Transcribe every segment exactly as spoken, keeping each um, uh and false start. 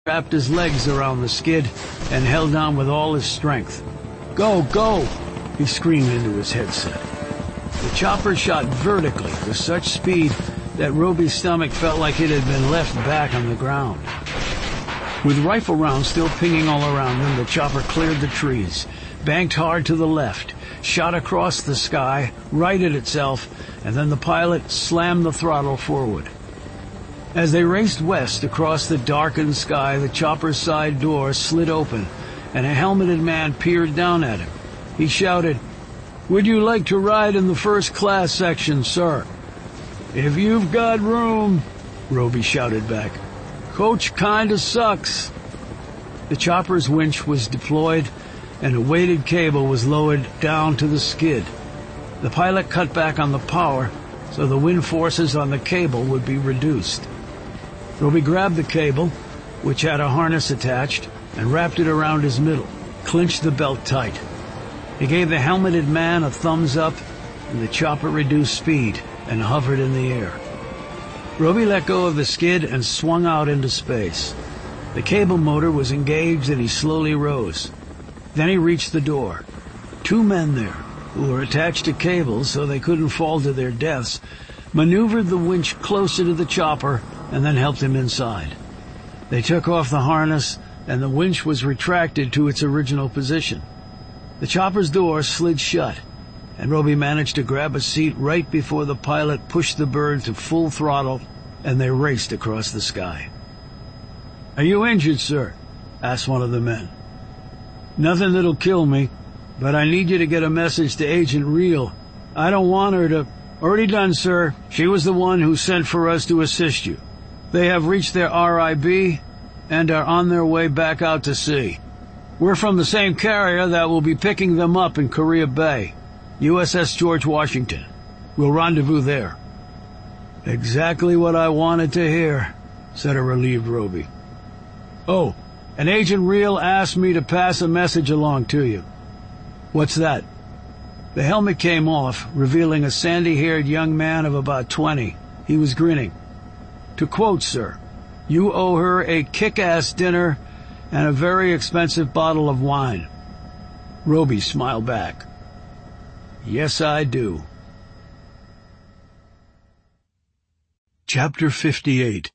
wrapped his legs around the skid and held on with all his strength. "Go, go!" he screamed into his headset. The chopper shot vertically with such speed that Roby's stomach felt like it had been left back on the ground. With rifle rounds still pinging all around them, the chopper cleared the trees, banked hard to the left, shot across the sky, righted itself, and then the pilot slammed the throttle forward. As they raced west across the darkened sky, the chopper's side door slid open, and a helmeted man peered down at him. He shouted, "Would you like to ride in the first class section, sir?" "If you've got room," Roby shouted back. "Coach kinda sucks." The chopper's winch was deployed, and a weighted cable was lowered down to the skid. The pilot cut back on the power so the wind forces on the cable would be reduced. Roby grabbed the cable, which had a harness attached, and wrapped it around his middle, clinched the belt tight. He gave the helmeted man a thumbs up, and the chopper reduced speed and hovered in the air. Roby let go of the skid and swung out into space. The cable motor was engaged and he slowly rose. Then he reached the door. Two men there, who were attached to cables so they couldn't fall to their deaths, maneuvered the winch closer to the chopper and then helped him inside. They took off the harness and the winch was retracted to its original position. The chopper's door slid shut, and Roby managed to grab a seat right before the pilot pushed the bird to full throttle, and they raced across the sky. "Are you injured, sir?" asked one of the men. "Nothing that'll kill me, but I need you to get a message to Agent Reel. I don't want her to—" "Already done, sir. She was the one who sent for us to assist you. They have reached their R I B and are on their way back out to sea. We're from the same carrier that will be picking them up in Korea Bay, U S S George Washington. We'll rendezvous there." "Exactly what I wanted to hear," said a relieved Roby. "Oh, and Agent Reel asked me to pass a message along to you." "What's that?" The helmet came off, revealing a sandy-haired young man of about twenty. He was grinning. "To quote, sir, you owe her a kick-ass dinner and a very expensive bottle of wine." Roby smiled back. "Yes, I do." Chapter fifty-eight.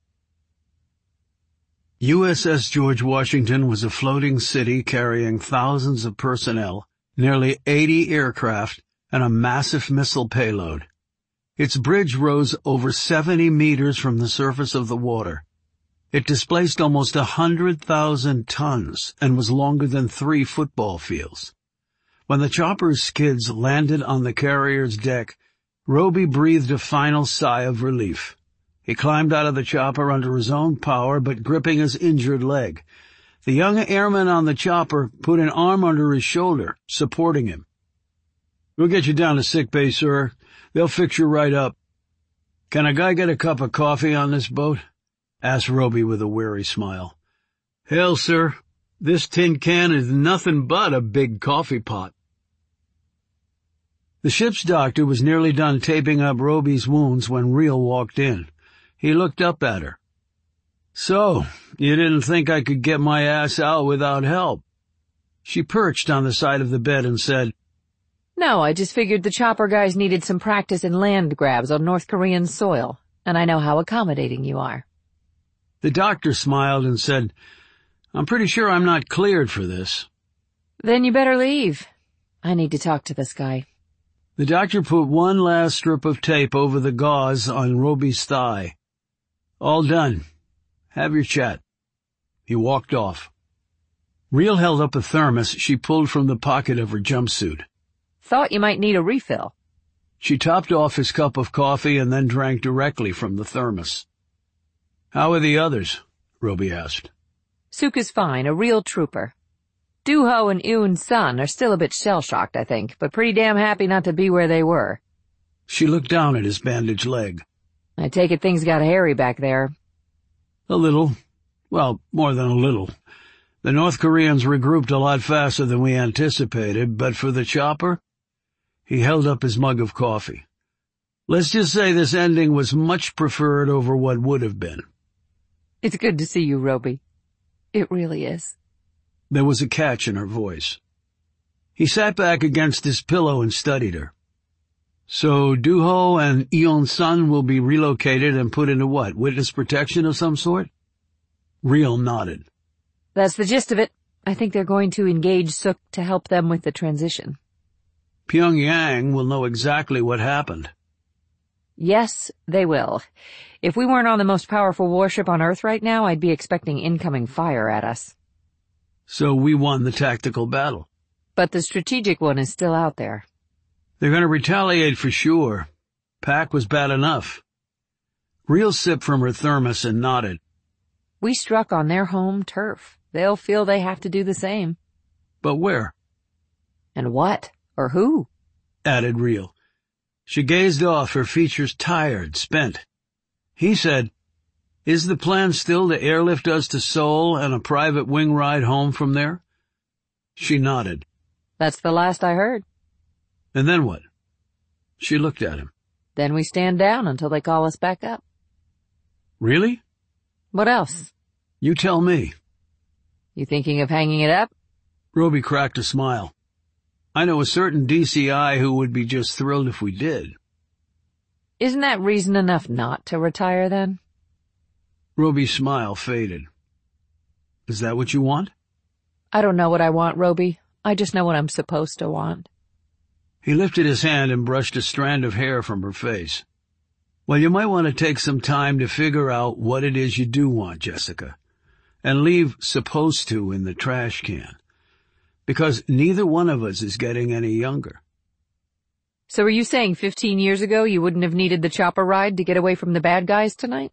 U S S George Washington was a floating city carrying thousands of personnel, nearly eighty aircraft, and a massive missile payload. Its bridge rose over seventy meters from the surface of the water. It displaced almost a hundred thousand tons and was longer than three football fields. When the chopper's skids landed on the carrier's deck, Roby breathed a final sigh of relief. He climbed out of the chopper under his own power, but gripping his injured leg. The young airman on the chopper put an arm under his shoulder, supporting him. "We'll get you down to sick bay, sir. They'll fix you right up." "Can a guy get a cup of coffee on this boat?" asked Roby with a weary smile. "Hell, sir, this tin can is nothing but a big coffee pot." The ship's doctor was nearly done taping up Roby's wounds when Reel walked in. He looked up at her. "So, you didn't think I could get my ass out without help?" She perched on the side of the bed and said, "No, I just figured the chopper guys needed some practice in land grabs on North Korean soil, and I know how accommodating you are." The doctor smiled and said, "I'm pretty sure I'm not cleared for this." "Then you better leave. I need to talk to this guy." The doctor put one last strip of tape over the gauze on Roby's thigh. "All done. Have your chat." He walked off. Reel held up a thermos she pulled from the pocket of her jumpsuit. "Thought you might need a refill." She topped off his cup of coffee and then drank directly from the thermos. "How are the others?" Roby asked. "Suk is fine, a real trooper. Doo-ho and Eun's son are still a bit shell-shocked, I think, but pretty damn happy not to be where they were." She looked down at his bandaged leg. "I take it things got hairy back there." "A little. Well, more than a little. The North Koreans regrouped a lot faster than we anticipated, but for the chopper—" He held up his mug of coffee. "Let's just say this ending was much preferred over what would have been." "It's good to see you, Roby. It really is. There was a catch in her voice. He sat back against his pillow and studied her. So Duho and Eon-sun will be relocated and put into what, witness protection of some sort? Real nodded. That's the gist of it. I think they're going to engage Suk to help them with the transition. Pyongyang will know exactly what happened. Yes, they will. If we weren't on the most powerful warship on Earth right now, I'd be expecting incoming fire at us. So we won the tactical battle. But the strategic one is still out there. They're going to retaliate for sure. Pac was bad enough. Real sipped from her thermos and nodded. We struck on their home turf. They'll feel they have to do the same. But where? And what? Or who? Added Real. She gazed off, her features tired, spent. He said, Is the plan still to airlift us to Seoul and a private wing ride home from there? She nodded. That's the last I heard. And then what? She looked at him. Then we stand down until they call us back up. Really? What else? You tell me. You thinking of hanging it up? Roby cracked a smile. I know a certain D C I who would be just thrilled if we did. Isn't that reason enough not to retire then? Roby's smile faded. Is that what you want? I don't know what I want, Roby. I just know what I'm supposed to want. He lifted his hand and brushed a strand of hair from her face. Well, you might want to take some time to figure out what it is you do want, Jessica, and leave supposed to in the trash can, because neither one of us is getting any younger. So are you saying fifteen years ago you wouldn't have needed the chopper ride to get away from the bad guys tonight?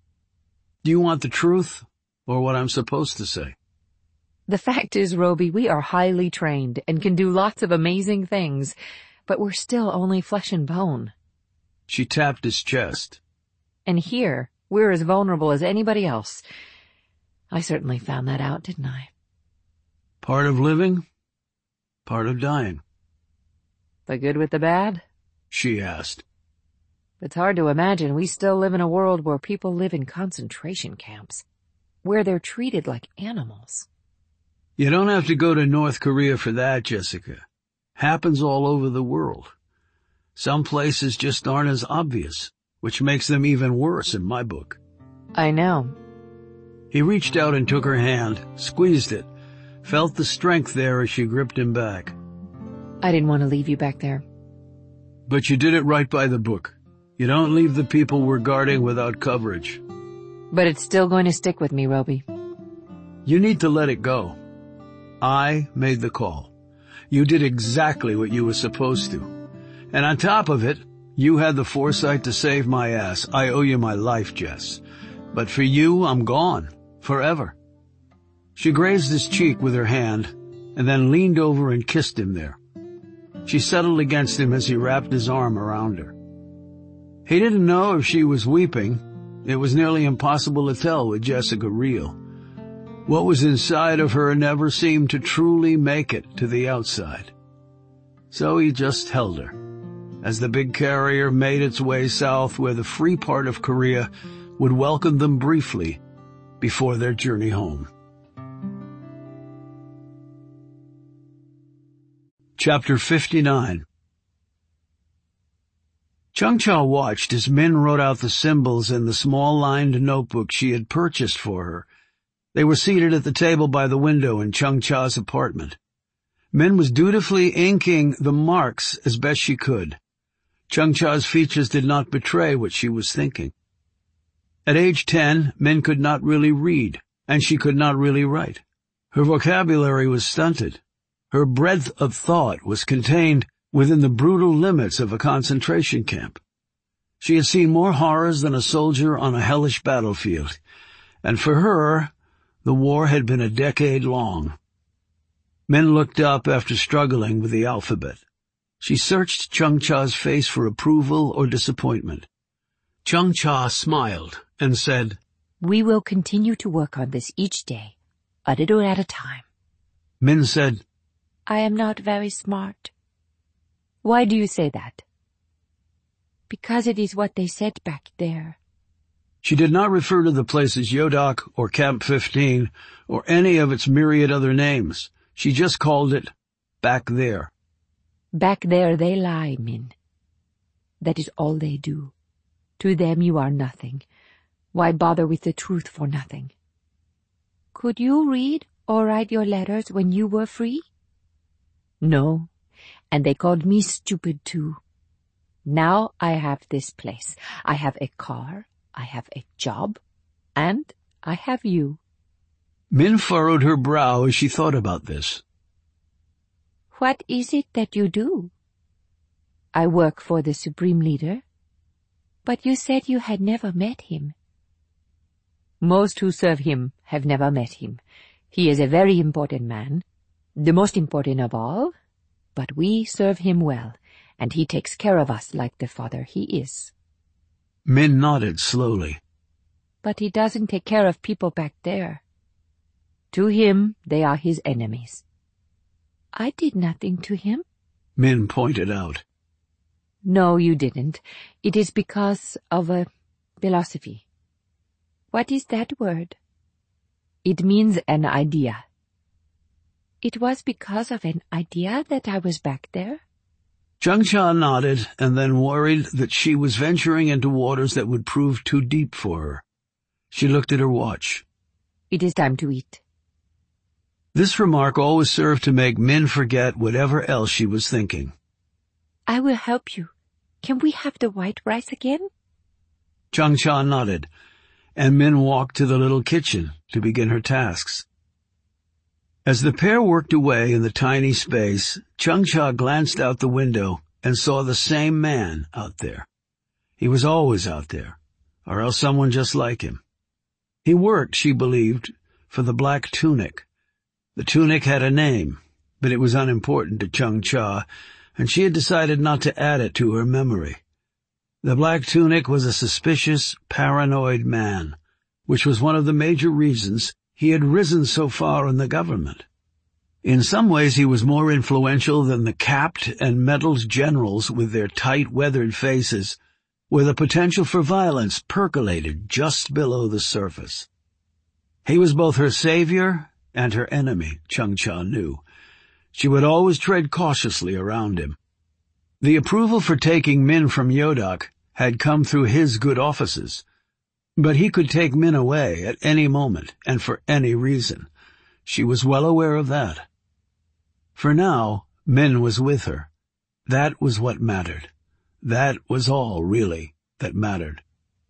Do you want the truth, or what I'm supposed to say? The fact is, Roby, we are highly trained and can do lots of amazing things, but we're still only flesh and bone. She tapped his chest. And here, we're as vulnerable as anybody else. I certainly found that out, didn't I? Part of living, part of dying. The good with the bad? She asked. It's hard to imagine we still live in a world where people live in concentration camps, where they're treated like animals. You don't have to go to North Korea for that, Jessica. Happens all over the world. Some places just aren't as obvious, which makes them even worse in my book. I know. He reached out and took her hand, squeezed it, felt the strength there as she gripped him back. I didn't want to leave you back there. But you did it right by the book. You don't leave the people we're guarding without coverage. But it's still going to stick with me, Roby. You need to let it go. I made the call. You did exactly what you were supposed to. And on top of it, you had the foresight to save my ass. I owe you my life, Jess. But for you, I'm gone. Forever. She grazed his cheek with her hand, and then leaned over and kissed him there. She settled against him as he wrapped his arm around her. He didn't know if she was weeping. It was nearly impossible to tell with Jessica Real. What was inside of her never seemed to truly make it to the outside. So he just held her, as the big carrier made its way south where the free part of Korea would welcome them briefly before their journey home. Chapter fifty-nine. Chung Cha watched as Min wrote out the symbols in the small lined notebook she had purchased for her. They were seated at the table by the window in Chung Cha's apartment. Min was dutifully inking the marks as best she could. Chung Cha's features did not betray what she was thinking. At age ten, Min could not really read, and she could not really write. Her vocabulary was stunted. Her breadth of thought was contained within the brutal limits of a concentration camp. She had seen more horrors than a soldier on a hellish battlefield, and for her, the war had been a decade long. Min looked up after struggling with the alphabet. She searched Chung Cha's face for approval or disappointment. Chung Cha smiled and said, We will continue to work on this each day, a little at a time. Min said, I am not very smart. Why do you say that? Because it is what they said back there. She did not refer to the place as Yodak or Camp fifteen or any of its myriad other names. She just called it back there. Back there they lie, Min. That is all they do. To them you are nothing. Why bother with the truth for nothing? Could you read or write your letters when you were free? No, and they called me stupid too. Now I have this place. I have a car, I have a job, and I have you. Min furrowed her brow as she thought about this. What is it that you do? I work for the Supreme Leader. But you said you had never met him. Most who serve him have never met him. He is a very important man, the most important of all, but we serve him well, and he takes care of us like the father he is. Min nodded slowly. But he doesn't take care of people back there. To him, they are his enemies. I did nothing to him. Min pointed out. No, you didn't. It is because of a philosophy. What is that word? It means an idea. It was because of an idea that I was back there? Changcha nodded and then worried that she was venturing into waters that would prove too deep for her. She looked at her watch. It is time to eat. This remark always served to make Min forget whatever else she was thinking. I will help you. Can we have the white rice again? Changcha nodded, and Min walked to the little kitchen to begin her tasks. As the pair worked away in the tiny space, Changcha glanced out the window and saw the same man out there. He was always out there, or else someone just like him. He worked, she believed, for the Black Tunic. The tunic had a name, but it was unimportant to Changcha, and she had decided not to add it to her memory. The Black Tunic was a suspicious, paranoid man, which was one of the major reasons he had risen so far in the government. In some ways he was more influential than the capped and medalled generals with their tight, weathered faces, where the potential for violence percolated just below the surface. He was both her savior and her enemy, Changcha knew. She would always tread cautiously around him. The approval for taking Min from Yodak had come through his good offices, but he could take Min away at any moment and for any reason. She was well aware of that. For now, Min was with her. That was what mattered. That was all, really, that mattered.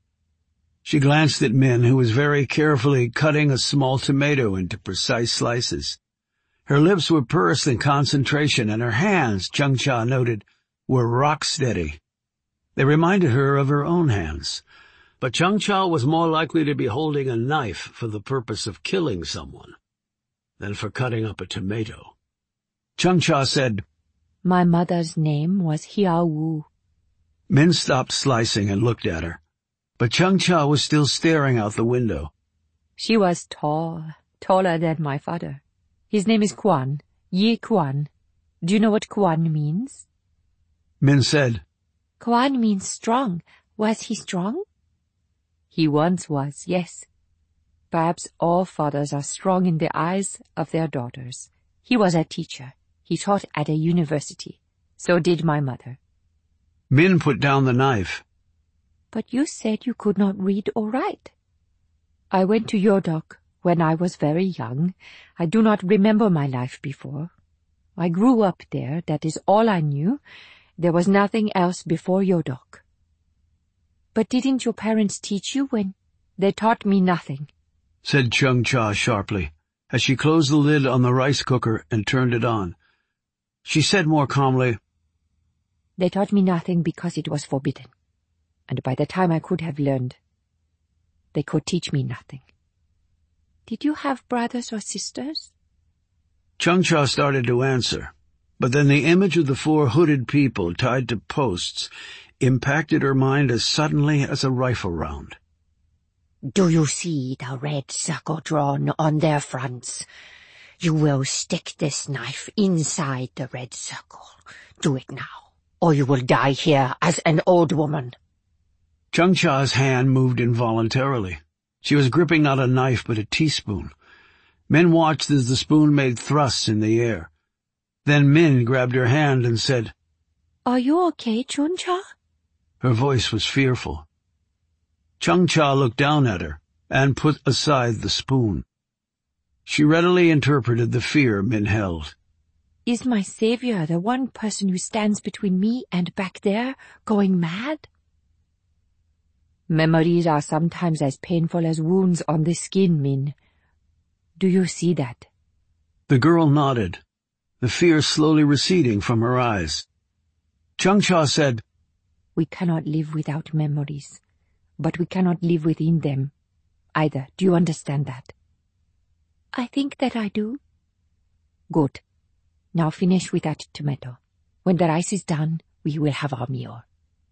She glanced at Min, who was very carefully cutting a small tomato into precise slices. Her lips were pursed in concentration, and her hands, Changcha noted, were rock-steady. They reminded her of her own hands. But Changcha was more likely to be holding a knife for the purpose of killing someone than for cutting up a tomato. Changcha said, My mother's name was Hiao Wu. Min stopped slicing and looked at her, but Changcha was still staring out the window. She was tall, taller than my father. His name is Quan, Yi Quan. Do you know what Quan means? Min said, Quan means strong. Was he strong? He once was, yes. Perhaps all fathers are strong in the eyes of their daughters. He was a teacher. He taught at a university. So did my mother. Min put down the knife. But you said you could not read or write. I went to Yodak when I was very young. I do not remember my life before. I grew up there, that is all I knew. There was nothing else before Yodak. But didn't your parents teach you when? They taught me nothing, said Changcha sharply, as she closed the lid on the rice cooker and turned it on. She said more calmly, They taught me nothing because it was forbidden. And by the time I could have learned, they could teach me nothing. Did you have brothers or sisters? Changcha started to answer, but then the image of the four hooded people tied to posts impacted her mind as suddenly as a rifle round. Do you see the red circle drawn on their fronts? You will stick this knife inside the red circle. Do it now, or you will die here as an old woman. Chung-Cha's hand moved involuntarily. She was gripping not a knife but a teaspoon. Min watched as the spoon made thrusts in the air. Then Min grabbed her hand and said, "Are you okay, Chung-Cha?" Her voice was fearful. Chung-Cha looked down at her and put aside the spoon. She readily interpreted the fear Min held. "Is my savior, the one person who stands between me and back there, going mad?" "Memories are sometimes as painful as wounds on the skin, Min. Do you see that?" The girl nodded, the fear slowly receding from her eyes. Chung-Cha said, "We cannot live without memories, but we cannot live within them either. Do you understand that?" "I think that I do." "Good. Now finish with that tomato. When the rice is done, we will have our meal."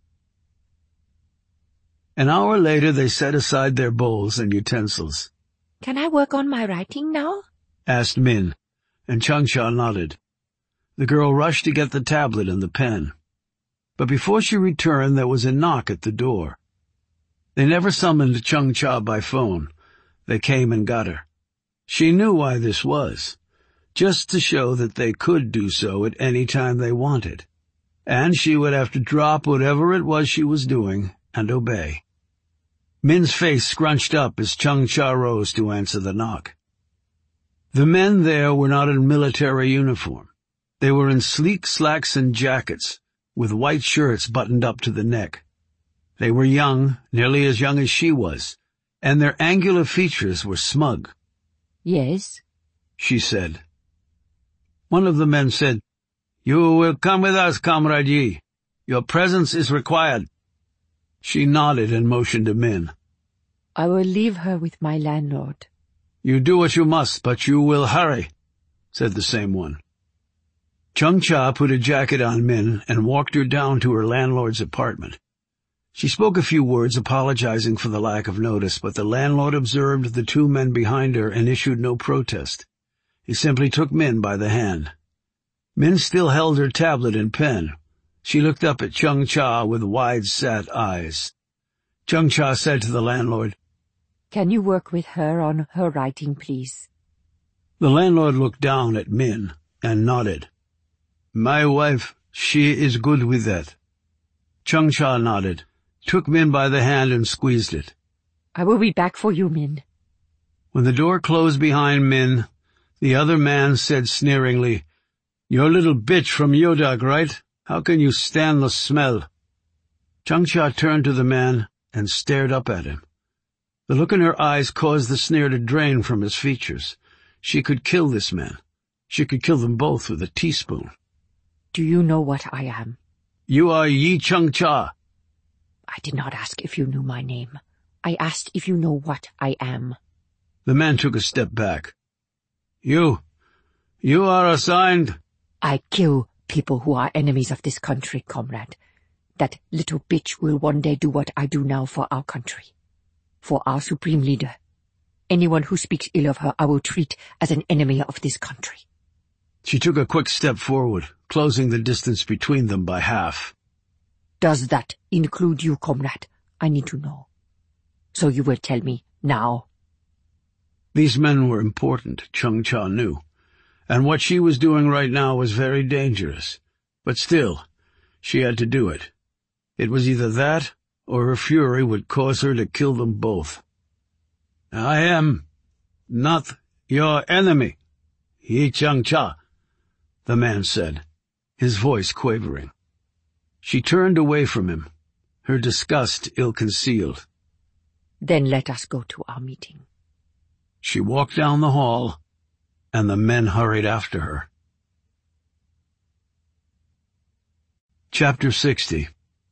An hour later they set aside their bowls and utensils. "Can I work on my writing now?" asked Min, and Chung-Cha nodded. The girl rushed to get the tablet and the pen. But before she returned there was a knock at the door. They never summoned Chung-Cha by phone. They came and got her. She knew why this was, just to show that they could do so at any time they wanted, and she would have to drop whatever it was she was doing and obey. Min's face scrunched up as Chung-Cha rose to answer the knock. The men there were not in military uniform. They were in sleek slacks and jackets, with white shirts buttoned up to the neck. They were young, nearly as young as she was, and their angular features were smug. "Yes," she said. One of the men said, "You will come with us, Comrade Yi. Your presence is required." She nodded and motioned to Min. "I will leave her with my landlord." "You do what you must, but you will hurry," said the same one. Chung-Cha put a jacket on Min and walked her down to her landlord's apartment. She spoke a few words apologizing for the lack of notice, but the landlord observed the two men behind her and issued no protest. He simply took Min by the hand. Min still held her tablet and pen. She looked up at Chung-Cha with wide-set eyes. Chung-Cha said to the landlord, "Can you work with her on her writing, please?" The landlord looked down at Min and nodded. "My wife, she is good with that." Chung-Cha nodded, took Min by the hand and squeezed it. "I will be back for you, Min." When the door closed behind Min, the other man said sneeringly, "You're a little bitch from Yodak, right? How can you stand the smell?" Chung-Cha turned to the man and stared up at him. The look in her eyes caused the sneer to drain from his features. She could kill this man. She could kill them both with a teaspoon. "Do you know what I am?" "You are Yi Chung-Cha." "I did not ask if you knew my name. I asked if you know what I am." The man took a step back. You, you are assigned—" "I kill people who are enemies of this country, comrade. That little bitch will one day do what I do now for our country, for our supreme leader. Anyone who speaks ill of her I will treat as an enemy of this country." She took a quick step forward, closing the distance between them by half. "Does that include you, comrade? I need to know. So you will tell me now." These men were important, Chung-Cha knew, and what she was doing right now was very dangerous. But still, she had to do it. It was either that, or her fury would cause her to kill them both. "I am not your enemy, Yi Chung-Cha," the man said, his voice quavering. She turned away from him, her disgust ill-concealed. "Then let us go to our meeting." She walked down the hall, and the men hurried after her. Chapter sixty.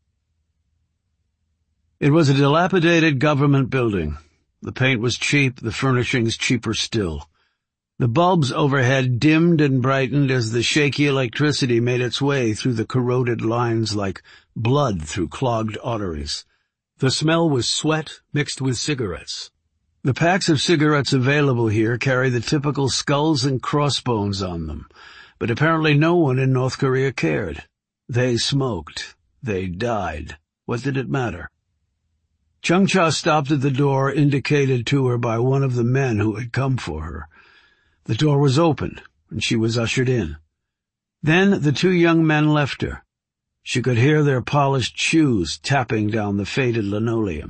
It was a dilapidated government building. The paint was cheap, the furnishings cheaper still. The bulbs overhead dimmed and brightened as the shaky electricity made its way through the corroded lines like blood through clogged arteries. The smell was sweat mixed with cigarettes. The packs of cigarettes available here carry the typical skulls and crossbones on them, but apparently no one in North Korea cared. They smoked. They died. What did it matter? Chung Cha stopped at the door indicated to her by one of the men who had come for her. The door was opened, and she was ushered in. Then the two young men left her. She could hear their polished shoes tapping down the faded linoleum.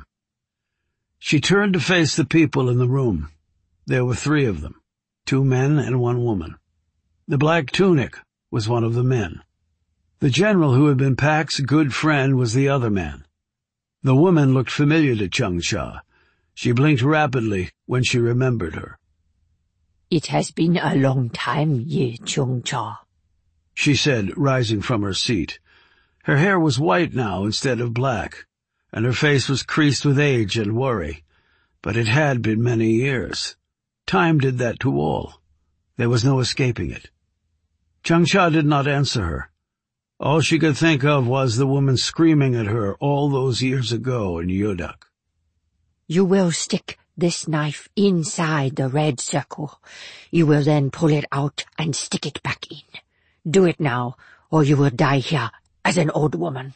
She turned to face the people in the room. There were three of them, two men and one woman. The black tunic was one of the men. The general who had been Pak's good friend was the other man. The woman looked familiar to Chung Cha. She blinked rapidly when she remembered her. "It has been a long time, Ye Chung Cha," she said, rising from her seat. Her hair was white now instead of black, and her face was creased with age and worry. But it had been many years. Time did that to all. There was no escaping it. Chung Cha did not answer her. All she could think of was the woman screaming at her all those years ago in Yudak. "You will stick this knife inside the red circle. You will then pull it out and stick it back in. Do it now, or you will die here as an old woman."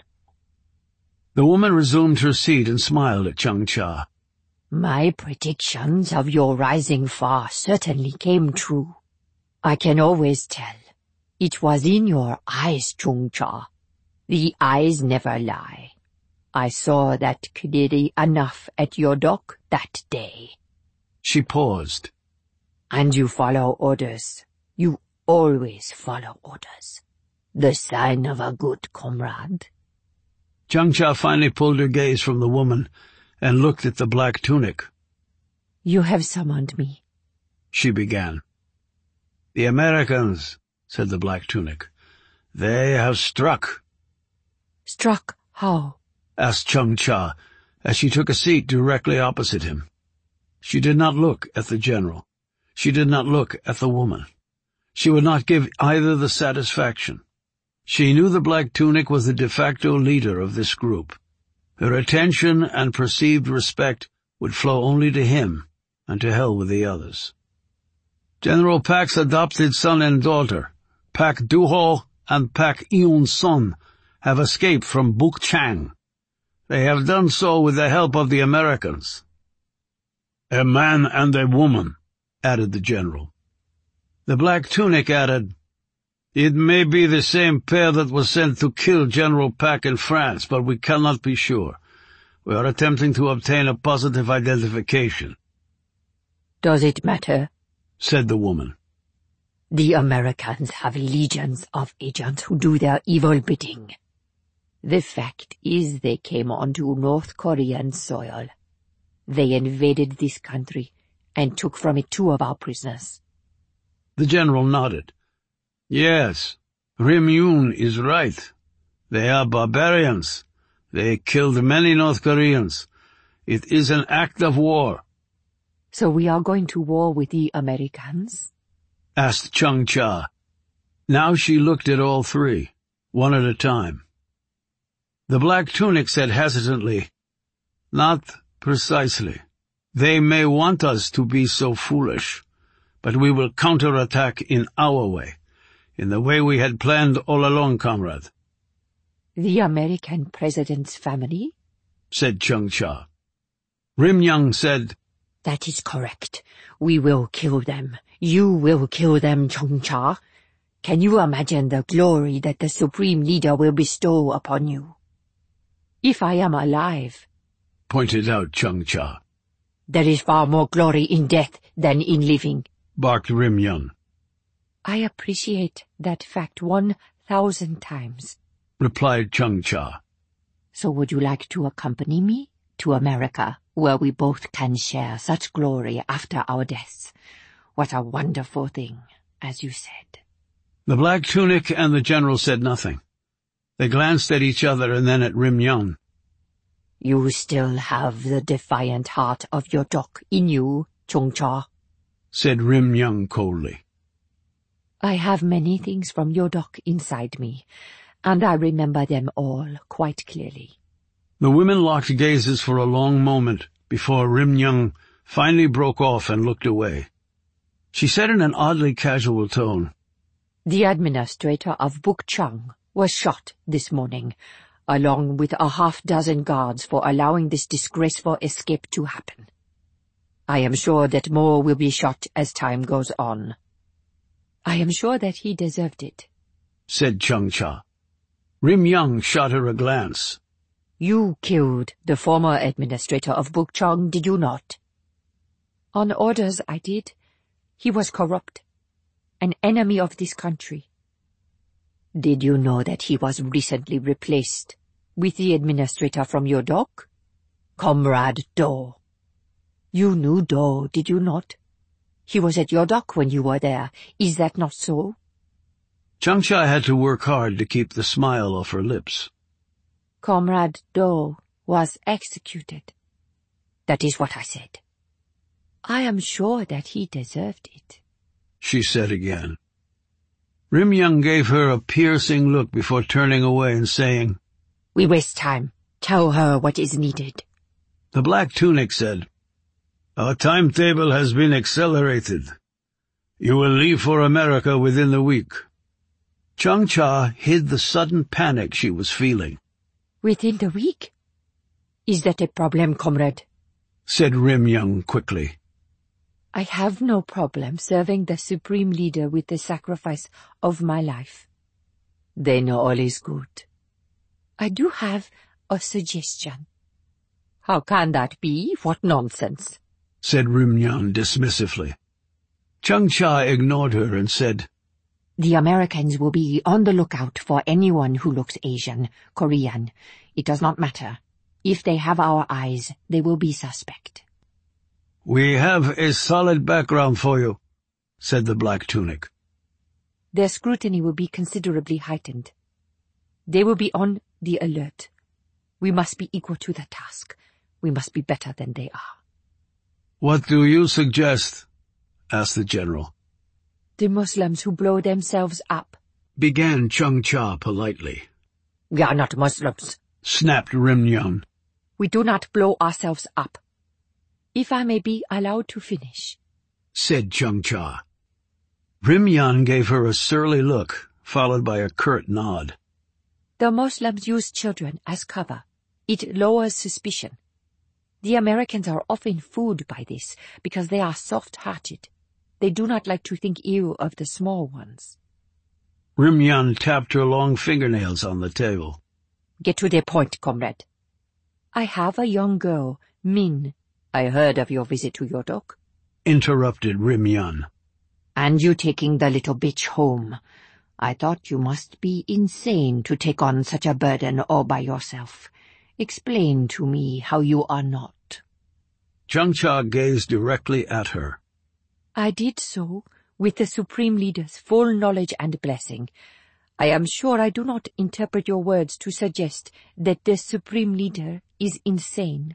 The woman resumed her seat and smiled at Chung Cha. "My predictions of your rising far certainly came true. I can always tell. It was in your eyes, Chung Cha. The eyes never lie. I saw that clearly enough at your dock that day." She paused. "And you follow orders. You always follow orders. The sign of a good comrade." Chung Cha finally pulled her gaze from the woman and looked at the black tunic. "You have summoned me," she began. "The Americans," said the black tunic. "They have struck." "Struck how?" asked Chung Cha, as she took a seat directly opposite him. She did not look at the general. She did not look at the woman. She would not give either the satisfaction. She knew the black tunic was the de facto leader of this group. Her attention and perceived respect would flow only to him, and to hell with the others. "General Pak's adopted son and daughter, Pak Duho and Pak Eun Son, have escaped from Buk Chang. They have done so with the help of the Americans." "A man and a woman," added the general. The black tunic added, "It may be the same pair that was sent to kill General Pak in France, but we cannot be sure. We are attempting to obtain a positive identification." "Does it matter?" said the woman. "The Americans have legions of agents who do their evil bidding. The fact is they came onto North Korean soil. They invaded this country and took from it two of our prisoners." The general nodded. "Yes, Rim Yoon is right. They are barbarians. They killed many North Koreans. It is an act of war." "So we are going to war with the Americans?" asked Chung Cha. Now she looked at all three, one at a time. The black tunic said hesitantly, "Not precisely. They may want us to be so foolish, but we will counterattack in our way, in the way we had planned all along, comrade." "The American president's family?" said Chung Cha. Rim Young said, "That is correct. We will kill them. You will kill them, Chung Cha. Can you imagine the glory that the Supreme Leader will bestow upon you?" "If I am alive," pointed out Chung Cha. "There is far more glory in death than in living," barked Rim Young. "I appreciate that fact one thousand times," replied Chung Cha. "So would you like to accompany me to America, where we both can share such glory after our deaths? What a wonderful thing, as you said." The black tunic and the general said nothing. They glanced at each other and then at Rim Young. "You still have the defiant heart of your doc in you, Chung Cha," said Rim Young coldly. "I have many things from your doc inside me, and I remember them all quite clearly." The women locked gazes for a long moment before Rim Young finally broke off and looked away. She said in an oddly casual tone, "The administrator of Buk Chang was shot this morning. along with a half-dozen guards for allowing this disgraceful escape to happen. I am sure that more will be shot as time goes on. I am sure that he deserved it, said Changcha. Rim Young shot her a glance. You killed the former administrator of Bukchong, did you not? On orders, I did. He was corrupt, an enemy of this country. Did you know that he was recently replaced with the administrator from your dock? Comrade Do. You knew Do, did you not? He was at your dock when you were there. Is that not so? Changcha had to work hard to keep the smile off her lips. Comrade Do was executed. That is what I said. I am sure that he deserved it, she said again. Rim Young gave her a piercing look before turning away and saying, We waste time. Tell her what is needed. The Black Tunic said, Our timetable has been accelerated. You will leave for America within the week. Changcha hid the sudden panic she was feeling. Within the week? Is that a problem, comrade? Said Rim Young quickly. I have no problem serving the Supreme Leader with the sacrifice of my life. Then all is good. I do have a suggestion. How can that be? What nonsense? Said Rim Young dismissively. Changcha ignored her and said, The Americans will be on the lookout for anyone who looks Asian, Korean. It does not matter. If they have our eyes, they will be suspect. We have a solid background for you, said the Black Tunic. Their scrutiny will be considerably heightened. They will be on the alert. We must be equal to the task. We must be better than they are. What do you suggest? Asked the general. The Muslims who blow themselves up, began Changcha politely. We are not Muslims, snapped Rim Young. We do not blow ourselves up. If I may be allowed to finish, said Changcha. Rim Young gave her a surly look, followed by a curt nod. The Muslims use children as cover. It lowers suspicion. The Americans are often fooled by this because they are soft-hearted. They do not like to think ill of the small ones. Rim Young tapped her long fingernails on the table. Get to the point, comrade. I have a young girl, Min. I heard of your visit to your dock, interrupted Rim Young. And you taking the little bitch home. I thought you must be insane to take on such a burden all by yourself. Explain to me how you are not. Changcha gazed directly at her. I did so with the Supreme Leader's full knowledge and blessing. I am sure I do not interpret your words to suggest that the Supreme Leader is insane.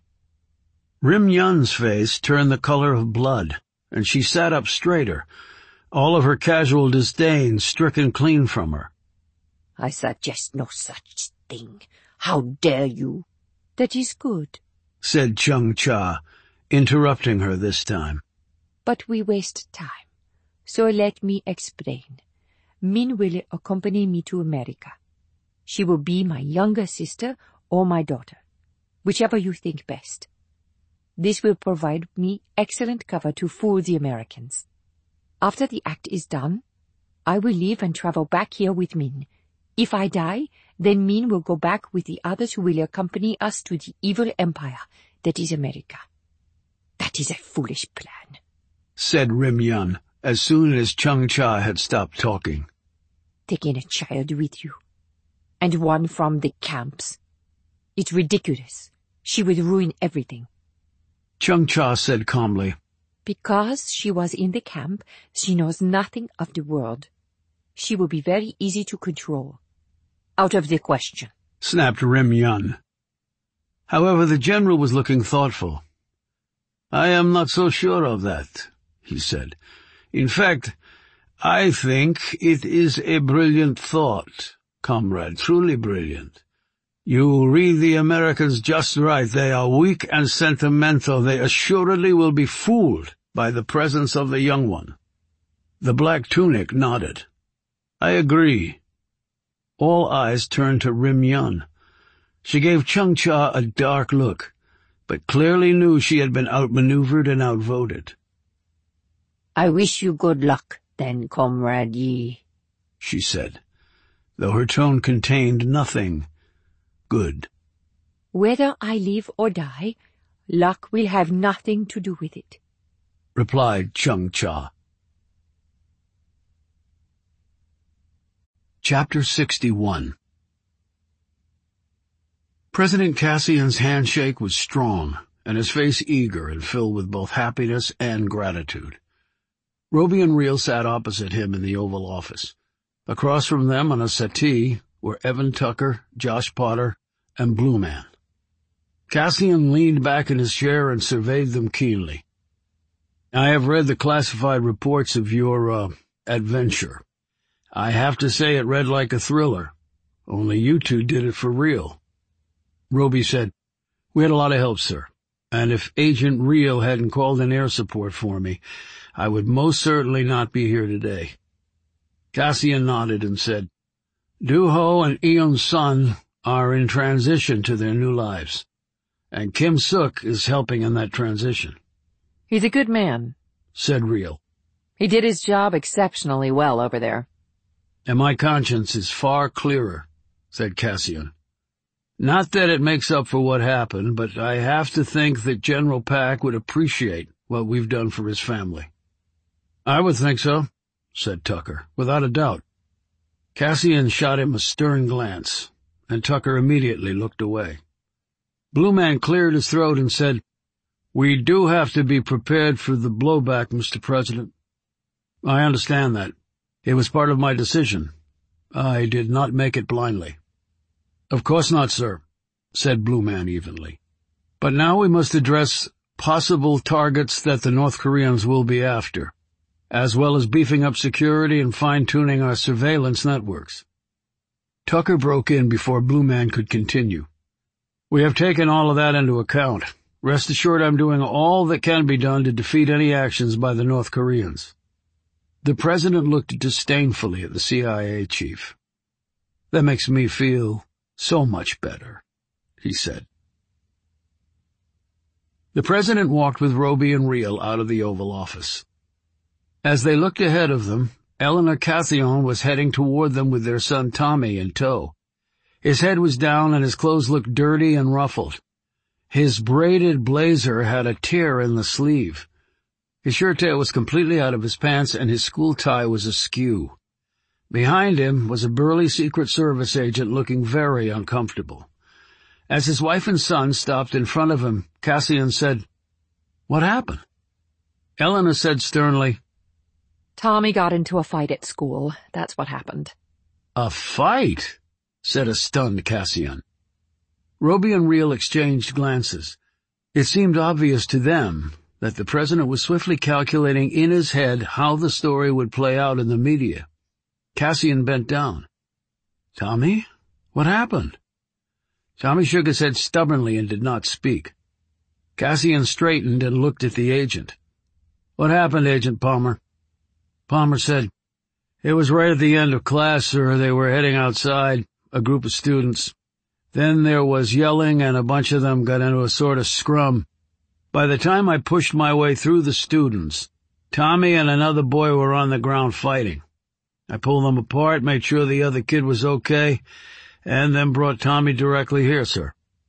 Rim Young's face turned the color of blood, and she sat up straighter, all of her casual disdain stricken clean from her. I suggest no such thing. How dare you? That is good, said Changcha, interrupting her this time. But we waste time, so let me explain. Min will accompany me to America. She will be my younger sister or my daughter, whichever you think best. This will provide me excellent cover to fool the Americans. After the act is done, I will leave and travel back here with Min. If I die, then Min will go back with the others who will accompany us to the evil empire that is America. That is a foolish plan, said Rim Young, as soon as Changcha had stopped talking. Taking a child with you, and one from the camps. It's ridiculous. She would ruin everything. Changcha said calmly, Because she was in the camp, she knows nothing of the world. She will be very easy to control. Out of the question, snapped Rim Young. However, the general was looking thoughtful. I am not so sure of that, he said. In fact, I think it is a brilliant thought, comrade, truly brilliant. You read the Americans just right. They are weak and sentimental. They assuredly will be fooled by the presence of the young one. The Black Tunic nodded. I agree. All eyes turned to Rim Young. She gave Chung Cha a dark look, but clearly knew she had been outmaneuvered and outvoted. "I wish you good luck, then, Comrade Yi," she said, though her tone contained nothing good. "Whether I live or die, luck will have nothing to do with it," replied Chung Cha. Chapter sixty-one. President Cassian's handshake was strong, and his face eager and filled with both happiness and gratitude. Roby and Reel sat opposite him in the Oval Office. Across from them on a settee were Evan Tucker, Josh Potter, and Blue Man. Cassian leaned back in his chair and surveyed them keenly. "I have read the classified reports of your, uh, adventure. I have to say it read like a thriller. Only you two did it for real." Roby said, "We had a lot of help, sir, and if Agent Reel hadn't called in air support for me, I would most certainly not be here today." Cassian nodded and said, "Du-ho and Eun's son are in transition to their new lives, and Kim Suk is helping in that transition." "He's a good man," said Reel. "He did his job exceptionally well over there." "And my conscience is far clearer," said Cassian. "Not that it makes up for what happened, but I have to think that General Pack would appreciate what we've done for his family." "I would think so," said Tucker, "without a doubt." Cassian shot him a stern glance, and Tucker immediately looked away. Blue Man cleared his throat and said, "We do have to be prepared for the blowback, Mister President." "I understand that. It was part of my decision. I did not make it blindly." "Of course not, sir," said Blue Man evenly. "But now we must address possible targets that the North Koreans will be after, as well as beefing up security and fine-tuning our surveillance networks." Tucker broke in before Blue Man could continue. "We have taken all of that into account. Rest assured I'm doing all that can be done to defeat any actions by the North Koreans." The President looked disdainfully at the C I A chief. "That makes me feel so much better," he said. The President walked with Roby and Reel out of the Oval Office. As they looked ahead of them, Eleanor Cassian was heading toward them with their son Tommy in tow. His head was down and his clothes looked dirty and ruffled. His braided blazer had a tear in the sleeve. His shirt tail was completely out of his pants and his school tie was askew. Behind him was a burly Secret Service agent looking very uncomfortable. As his wife and son stopped in front of him, Cassian said, "What happened?" Eleanor said sternly, "Tommy got into a fight at school. That's what happened." "A fight?" said a stunned Cassian. Roby and Reel exchanged glances. It seemed obvious to them that the President was swiftly calculating in his head how the story would play out in the media. Cassian bent down. "Tommy, what happened?" Tommy shook his head stubbornly and did not speak. Cassian straightened and looked at the agent. "What happened, Agent Palmer?" Palmer said, "It was right at the end of class, sir. They were heading outside, a group of students. Then there was yelling and a bunch of them got into a sort of scrum. By the time I pushed my way through the students, Tommy and another boy were on the ground fighting. I pulled them apart, made sure the other kid was okay, and then brought Tommy directly here, sir."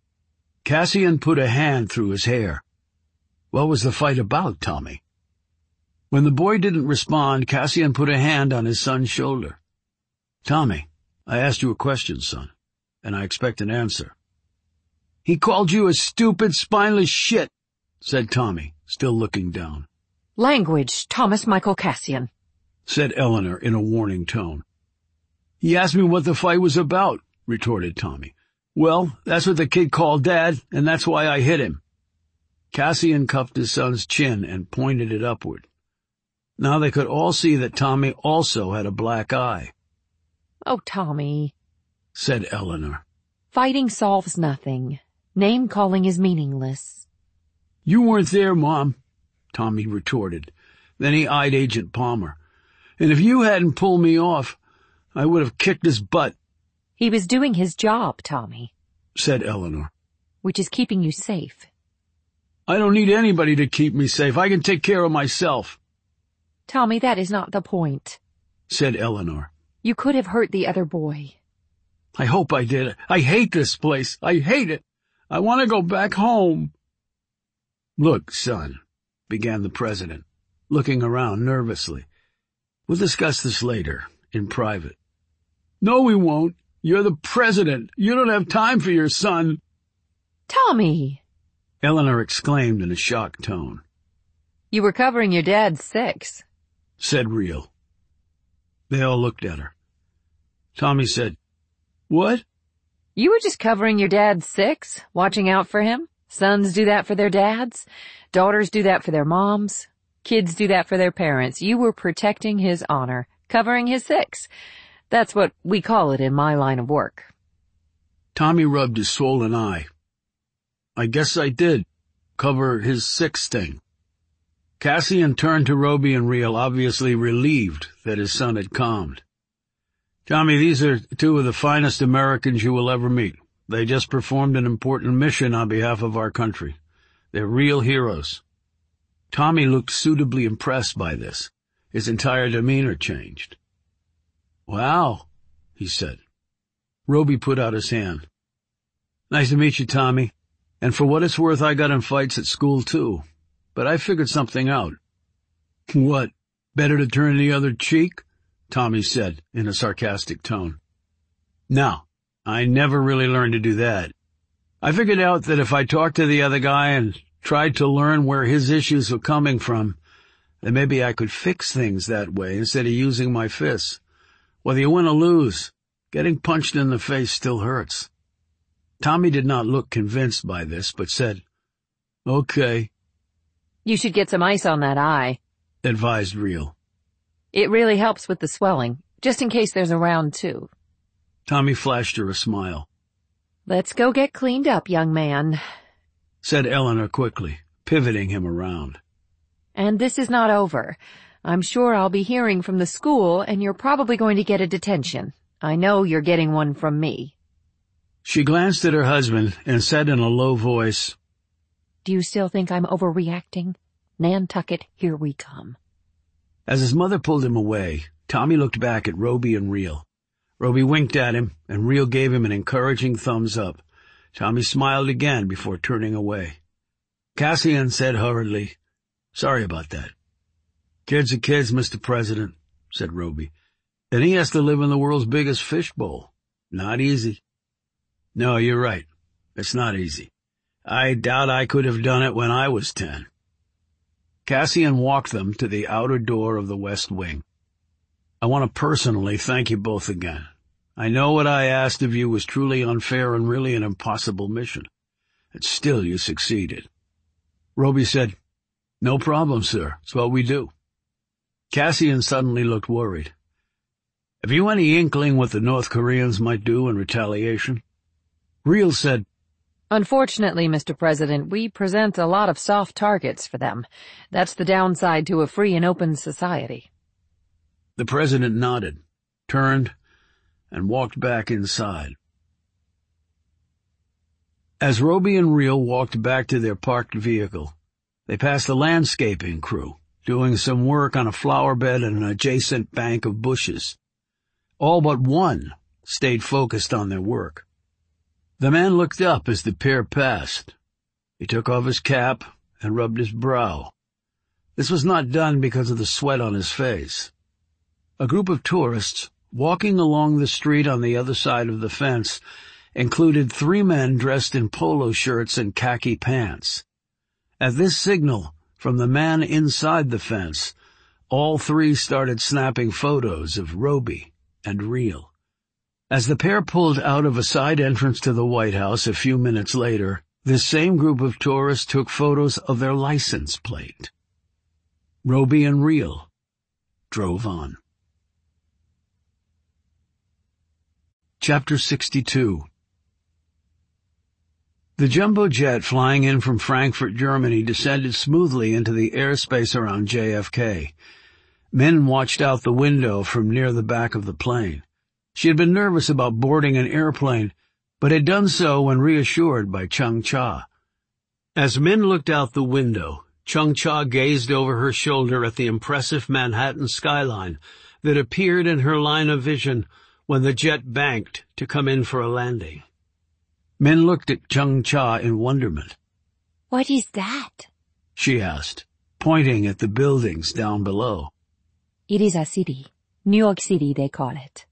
Cassian put a hand through his hair. "What was the fight about, Tommy?" When the boy didn't respond, Cassian put a hand on his son's shoulder. "Tommy, I asked you a question, son, and I expect an answer." "He called you a stupid, spineless shit," said Tommy, still looking down. "Language, Thomas Michael Cassian," said Eleanor in a warning tone. "He asked me what the fight was about," retorted Tommy. "Well, that's what the kid called Dad, and that's why I hit him." Cassian cuffed his son's chin and pointed it upward. Now they could all see that Tommy also had a black eye. "Oh, Tommy," said Eleanor. "Fighting solves nothing. Name-calling is meaningless." "You weren't there, Mom," Tommy retorted. Then he eyed Agent Palmer. "And if you hadn't pulled me off, I would have kicked his butt." "He was doing his job, Tommy." said Eleanor. Which is keeping you safe. I don't need anybody to keep me safe. I can take care of myself. Tommy, that is not the point, said Eleanor. You could have hurt the other boy. I hope I did. I hate this place. I hate it. I want to go back home. Look, son, began the president, looking around nervously. We'll discuss this later, in private. No, we won't. You're the president. You don't have time for your son. Tommy! Eleanor exclaimed in a shocked tone. You were covering your dad's six, said Real. They all looked at her. Tommy said, What? You were just covering your dad's six, watching out for him. Sons do that for their dads. Daughters do that for their moms. Kids do that for their parents. You were protecting his honor, covering his six. That's what we call it in my line of work. Tommy rubbed his swollen eye. I guess I did cover his six thing. Cassian turned to Roby and Real, obviously relieved that his son had calmed. Tommy, these are two of the finest Americans you will ever meet. They just performed an important mission on behalf of our country. They're real heroes. Tommy looked suitably impressed by this. His entire demeanor changed. Wow, he said. Roby put out his hand. Nice to meet you, Tommy. And for what it's worth, I got in fights at school, too. But I figured something out. What, better to turn the other cheek? Tommy said in a sarcastic tone. No, I never really learned to do that. I figured out that if I talked to the other guy and tried to learn where his issues were coming from, then maybe I could fix things that way instead of using my fists. Whether you win or lose, getting punched in the face still hurts. Tommy did not look convinced by this, but said, Okay. You should get some ice on that eye, advised Real. It really helps with the swelling, just in case there's a round two. Tommy flashed her a smile. Let's go get cleaned up, young man, said Eleanor quickly, pivoting him around. And this is not over. I'm sure I'll be hearing from the school, and you're probably going to get a detention. I know you're getting one from me. She glanced at her husband and said in a low voice, Do you still think I'm overreacting? Nantucket, here we come. As his mother pulled him away, Tommy looked back at Roby and Real. Roby winked at him, and Real gave him an encouraging thumbs up. Tommy smiled again before turning away. Cassian said hurriedly, Sorry about that. Kids are kids, Mister President, said Roby. And he has to live in the world's biggest fishbowl. Not easy. No, you're right. It's not easy. I doubt I could have done it when I was ten. Cassian walked them to the outer door of the West Wing. I want to personally thank you both again. I know what I asked of you was truly unfair and really an impossible mission. And still you succeeded. Roby said, No problem, sir. It's what we do. Cassian suddenly looked worried. Have you any inkling what the North Koreans might do in retaliation? Real said, Unfortunately, Mister President, we present a lot of soft targets for them. That's the downside to a free and open society. The president nodded, turned, and walked back inside. As Roby and Real walked back to their parked vehicle, they passed the landscaping crew, doing some work on a flower bed and an adjacent bank of bushes. All but one stayed focused on their work. The man looked up as the pair passed. He took off his cap and rubbed his brow. This was not done because of the sweat on his face. A group of tourists walking along the street on the other side of the fence included three men dressed in polo shirts and khaki pants. At this signal from the man inside the fence, all three started snapping photos of Roby and Real. As the pair pulled out of a side entrance to the White House a few minutes later, this same group of tourists took photos of their license plate. Roby and Real drove on. Chapter sixty-two. The jumbo jet flying in from Frankfurt, Germany, descended smoothly into the airspace around J F K. Men watched out the window from near the back of the plane. She had been nervous about boarding an airplane, but had done so when reassured by Chang Cha. As Min looked out the window, Chang Cha gazed over her shoulder at the impressive Manhattan skyline that appeared in her line of vision when the jet banked to come in for a landing. Min looked at Chang Cha in wonderment. "What is that?" she asked, pointing at the buildings down below. "It is a city. New York City, they call it.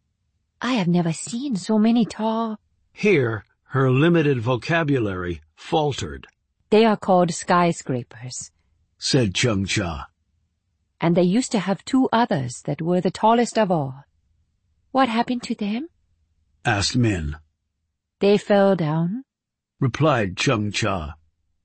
I have never seen so many tall—" Here, her limited vocabulary faltered. "They are called skyscrapers," said Chang Cha. "And they used to have two others that were the tallest of all. What happened to them?" asked Min. "They fell down," replied Chang Cha.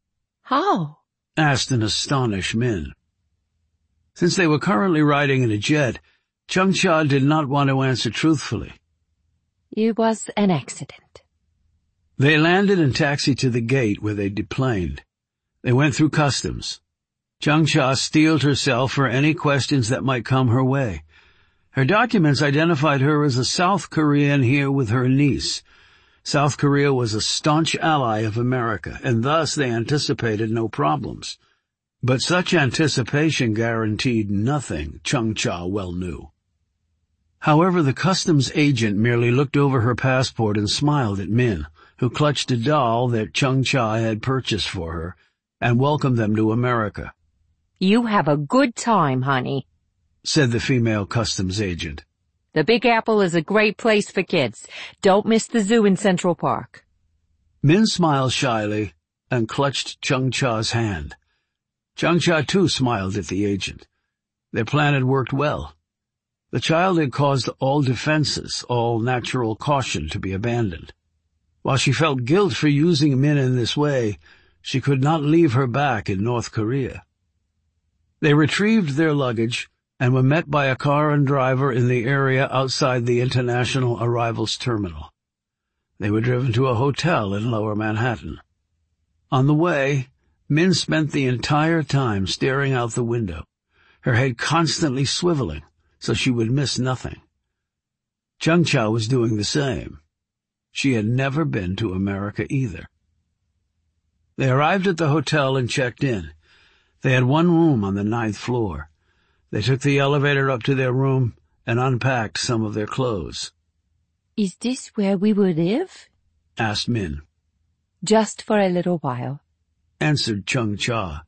"How?" asked an astonished Min. Since they were currently riding in a jet, Chang Cha did not want to answer truthfully. "It was an accident." They landed and taxied to the gate where they deplaned. They went through customs. Chang Cha steeled herself for any questions that might come her way. Her documents identified her as a South Korean here with her niece. South Korea was a staunch ally of America, and thus they anticipated no problems. But such anticipation guaranteed nothing, Chang Cha well knew. However, the customs agent merely looked over her passport and smiled at Min, who clutched a doll that Chang Cha had purchased for her, and welcomed them to America. "You have a good time, honey," said the female customs agent. "The Big Apple is a great place for kids. Don't miss the zoo in Central Park." Min smiled shyly and clutched Chang Cha's hand. Chang Cha too smiled at the agent. Their plan had worked well. The child had caused all defenses, all natural caution to be abandoned. While she felt guilt for using Min in this way, she could not leave her back in North Korea. They retrieved their luggage and were met by a car and driver in the area outside the International Arrivals Terminal. They were driven to a hotel in Lower Manhattan. On the way, Min spent the entire time staring out the window, her head constantly swiveling so she would miss nothing. Chang Cha was doing the same. She had never been to America either. They arrived at the hotel and checked in. They had one room on the ninth floor. They took the elevator up to their room and unpacked some of their clothes. "Is this where we will live?" asked Min. "Just for a little while," answered Chang Cha.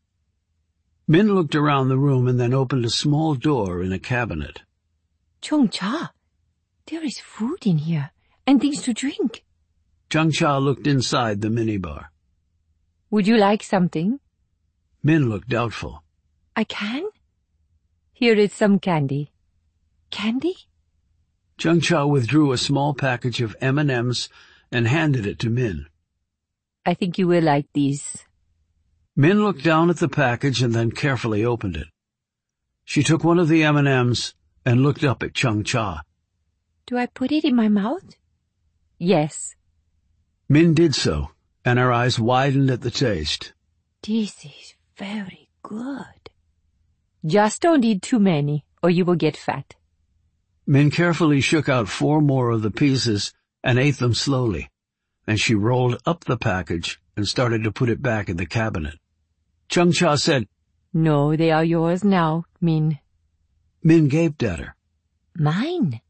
Min looked around the room and then opened a small door in a cabinet. "Chang Cha, there is food in here, and things to drink." Chang Cha looked inside the minibar. "Would you like something?" Min looked doubtful. "I can? Here is some candy." "Candy?" Chang Cha withdrew a small package of M and M's and handed it to Min. "I think you will like these." Min looked down at the package and then carefully opened it. She took one of the M and M's and looked up at Chang Cha. "Do I put it in my mouth?" "Yes." Min did so, and her eyes widened at the taste. "This is very good." "Just don't eat too many, or you will get fat." Min carefully shook out four more of the pieces and ate them slowly. Then she rolled up the package and started to put it back in the cabinet. Chang Cha said, "No, they are yours now, Min." Min gaped at her. "Mine."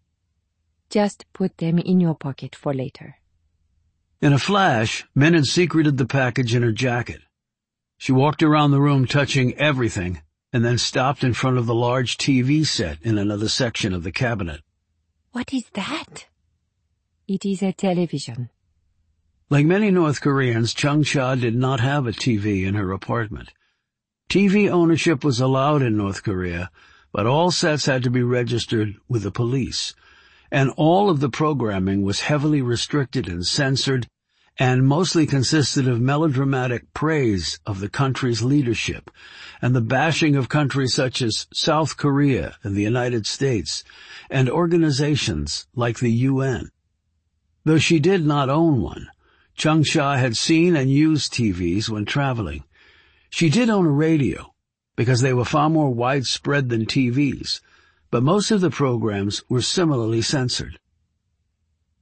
"Just put them in your pocket for later." In a flash, Min had secreted the package in her jacket. She walked around the room touching everything, and then stopped in front of the large T V set in another section of the cabinet. "What is that?" "It is a television." Like many North Koreans, Chang Cha did not have a T V in her apartment. T V ownership was allowed in North Korea, but all sets had to be registered with the police, and all of the programming was heavily restricted and censored, and mostly consisted of melodramatic praise of the country's leadership, and the bashing of countries such as South Korea and the United States, and organizations like the U N. Though she did not own one, Chang Cha had seen and used T Vs when traveling. She did own a radio, because they were far more widespread than T Vs, but most of the programs were similarly censored.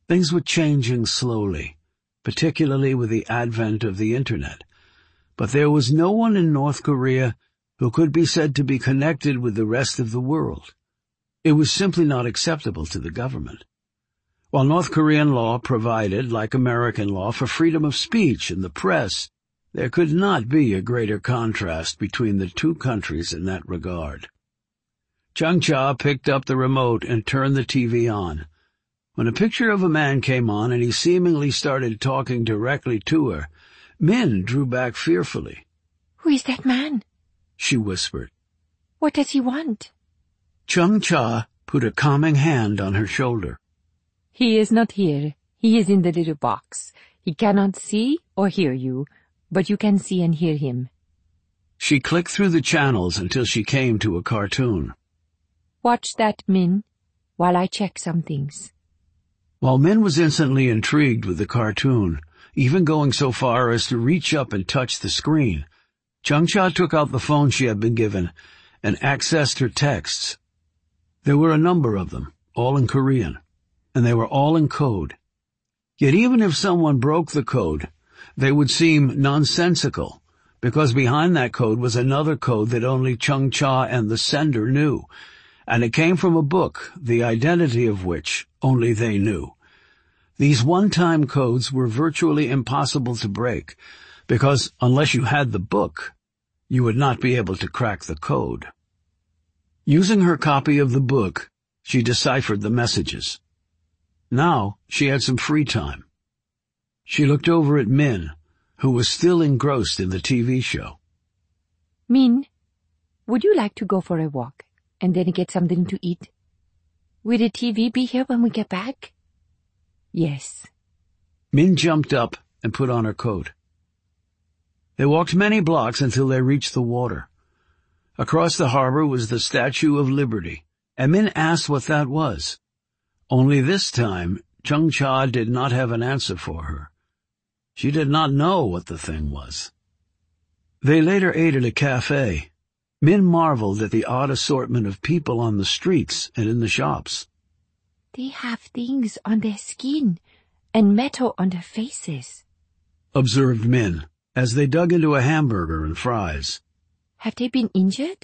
Things were changing slowly, particularly with the advent of the Internet. But there was no one in North Korea who could be said to be connected with the rest of the world. It was simply not acceptable to the government. While North Korean law provided, like American law, for freedom of speech and the press, there could not be a greater contrast between the two countries in that regard. Chung-cha picked up the remote and turned the T V on. When a picture of a man came on and he seemingly started talking directly to her, Min drew back fearfully. "Who is that man?" she whispered. "What does he want?" Chung-cha put a calming hand on her shoulder. "He is not here. He is in the little box. He cannot see or hear you, but you can see and hear him." She clicked through the channels until she came to a cartoon. "Watch that, Min, while I check some things." While Min was instantly intrigued with the cartoon, even going so far as to reach up and touch the screen, Chung-cha took out the phone she had been given and accessed her texts. There were a number of them, all in Korean, and they were all in code. Yet even if someone broke the code, they would seem nonsensical, because behind that code was another code that only Chung-cha and the sender knew, and it came from a book, the identity of which only they knew. These one-time codes were virtually impossible to break, because unless you had the book, you would not be able to crack the code. Using her copy of the book, she deciphered the messages. Now she had some free time. She looked over at Min, who was still engrossed in the T V show. "Min, would you like to go for a walk and then get something to eat? Will the T V be here when we get back?" "Yes." Min jumped up and put on her coat. They walked many blocks until they reached the water. Across the harbor was the Statue of Liberty, and Min asked what that was. Only this time, Chung-cha did not have an answer for her. She did not know what the thing was. They later ate at a cafe. Min marveled at the odd assortment of people on the streets and in the shops. "They have things on their skin and metal on their faces," observed Min, as they dug into a hamburger and fries. "Have they been injured?"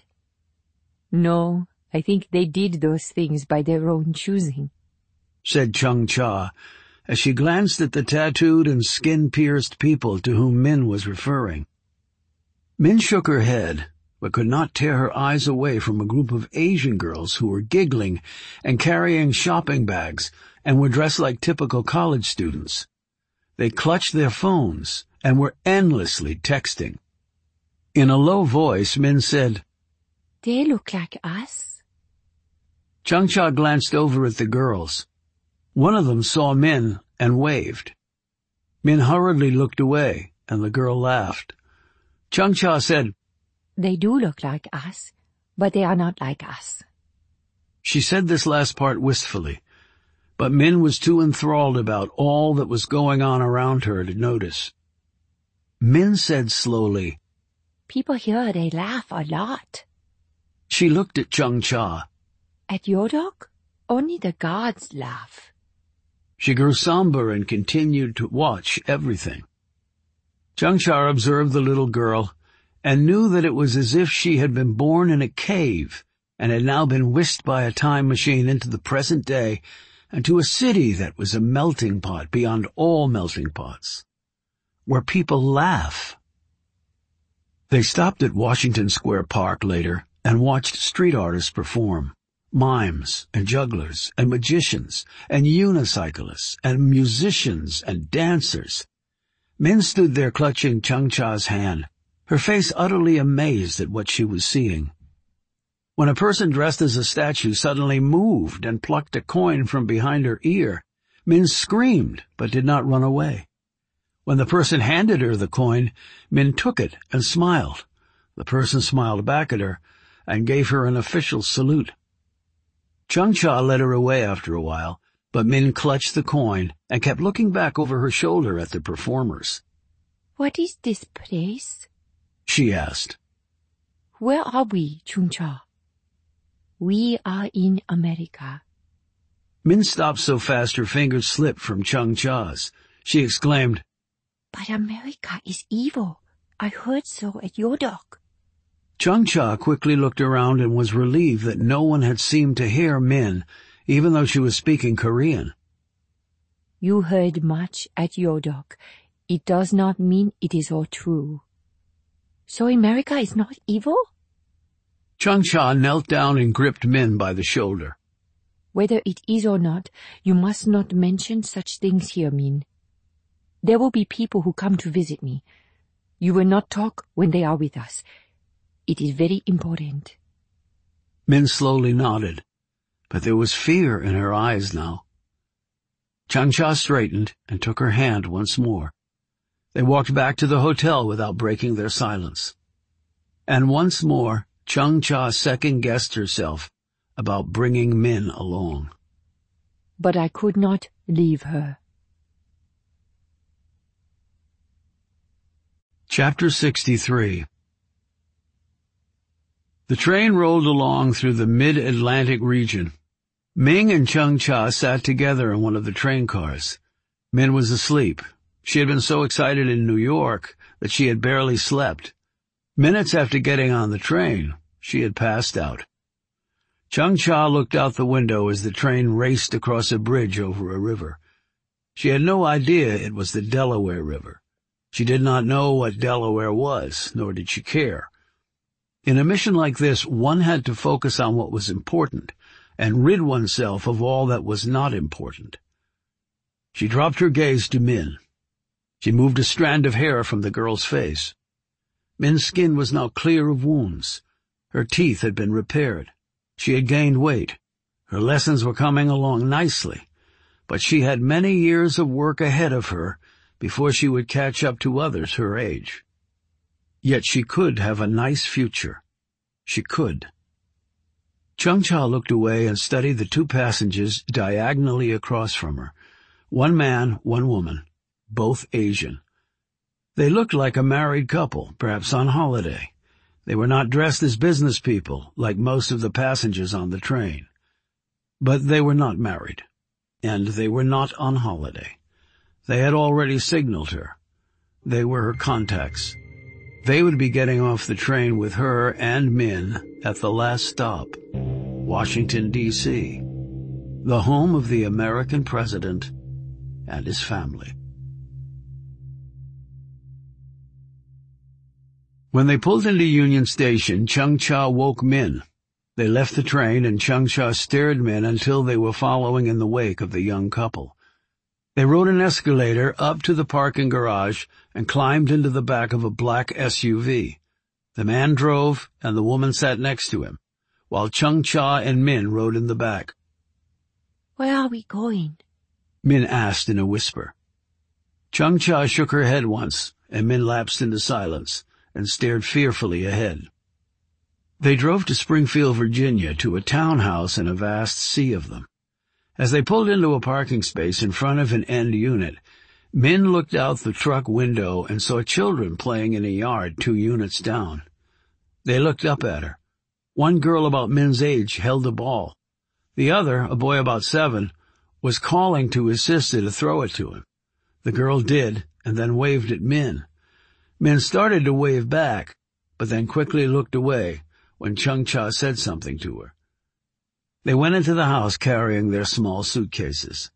"No, I think they did those things by their own choosing," said Chung-cha, as she glanced at the tattooed and skin-pierced people to whom Min was referring. Min shook her head, but could not tear her eyes away from a group of Asian girls who were giggling and carrying shopping bags and were dressed like typical college students. They clutched their phones and were endlessly texting. In a low voice, Min said, "They look like us." Chung-cha glanced over at the girls. One of them saw Min and waved. Min hurriedly looked away, and the girl laughed. Chung-cha said, "They do look like us, but they are not like us." She said this last part wistfully, but Min was too enthralled about all that was going on around her to notice. Min said slowly, "People here, they laugh a lot." She looked at Chung-cha. "At your dog, only the gods laugh." She grew somber and continued to watch everything. Chung-cha observed the little girl and knew that it was as if she had been born in a cave and had now been whisked by a time machine into the present day and to a city that was a melting pot beyond all melting pots, where people laugh. They stopped at Washington Square Park later and watched street artists perform, mimes and jugglers and magicians and unicyclists and musicians and dancers. Min stood there clutching Chung-cha's hand, her face utterly amazed at what she was seeing. When a person dressed as a statue suddenly moved and plucked a coin from behind her ear, Min screamed but did not run away. When the person handed her the coin, Min took it and smiled. The person smiled back at her and gave her an official salute. Chung-cha led her away after a while, but Min clutched the coin and kept looking back over her shoulder at the performers. "What is this place?" she asked. "Where are we, Chung-cha?" "We are in America." Min stopped so fast her fingers slipped from Chung Cha's. She exclaimed, "But America is evil. I heard so at Yodok." Chung Cha quickly looked around and was relieved that no one had seemed to hear Min, even though she was speaking Korean. "You heard much at Yodok. It does not mean it is all true. So America is not evil?" Chung Cha knelt down and gripped Min by the shoulder. "Whether it is or not, you must not mention such things here, Min. There will be people who come to visit me. You will not talk when they are with us. It is very important." Min slowly nodded, but there was fear in her eyes now. Chung Cha straightened and took her hand once more. They walked back to the hotel without breaking their silence. And once more, Chung Cha second-guessed herself about bringing Min along. But I could not leave her. Chapter sixty-three. The train rolled along through the mid-Atlantic region. Ming and Chung Cha sat together in one of the train cars. Min was asleep. She had been so excited in New York that she had barely slept. Minutes after getting on the train, she had passed out. Chung Cha looked out the window as the train raced across a bridge over a river. She had no idea it was the Delaware River. She did not know what Delaware was, nor did she care. In a mission like this, one had to focus on what was important and rid oneself of all that was not important. She dropped her gaze to Min. She moved a strand of hair from the girl's face. Min's skin was now clear of wounds. Her teeth had been repaired. She had gained weight. Her lessons were coming along nicely, but she had many years of work ahead of her before she would catch up to others her age. Yet she could have a nice future. She could. Chung Cha looked away and studied the two passengers diagonally across from her. One man, one woman, both Asian. They looked like a married couple, perhaps on holiday. They were not dressed as business people, like most of the passengers on the train. But they were not married, and they were not on holiday. They had already signaled her. They were her contacts. They would be getting off the train with her and Min at the last stop, Washington, D C, the home of the American president and his family. When they pulled into Union Station, Chung Cha woke Min. They left the train, and Chung Cha stared Min until they were following in the wake of the young couple. They rode an escalator up to the parking garage and climbed into the back of a black S U V. The man drove, and the woman sat next to him, while Chung Cha and Min rode in the back. "Where are we going?" Min asked in a whisper. Chung Cha shook her head once, and Min lapsed into silence and stared fearfully ahead. They drove to Springfield, Virginia, to a townhouse in a vast sea of them. As they pulled into a parking space in front of an end unit, Min looked out the truck window and saw children playing in a yard two units down. They looked up at her. One girl about Min's age held a ball. The other, a boy about seven, was calling to his sister to throw it to him. The girl did, and then waved at Min. Min started to wave back, but then quickly looked away when Chung Cha said something to her. They went into the house carrying their small suitcases.